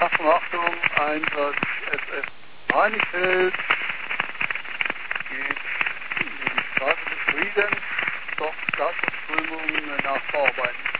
Achtung, Einsatz SS Meinefeld geht in die Straße des Friedens, doch Gasverströmung nach Bauarbeiten.